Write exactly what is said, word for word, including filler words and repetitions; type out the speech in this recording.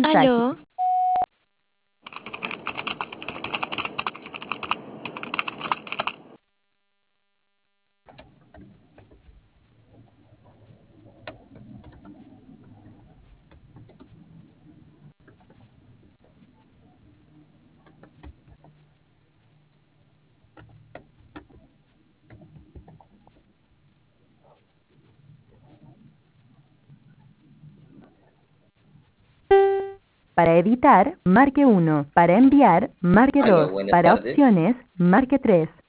mensaje. Aló, Para editar, marque uno. Para enviar, marque Aló, dos. buenas Para tardes. opciones, marque tres.